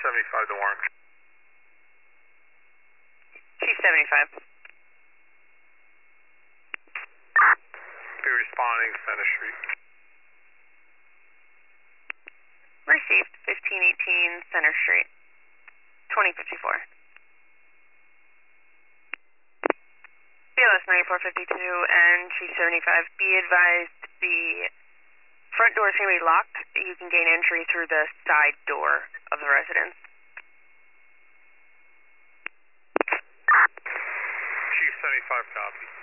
75 to Warren. Chief 75. Be responding Center Street. Received 1518 Center Street. 2054. BLS 9452 and Chief 75, be advised the front door is going to be locked. You can gain entry through the side door of the residence. Chief 75 copy.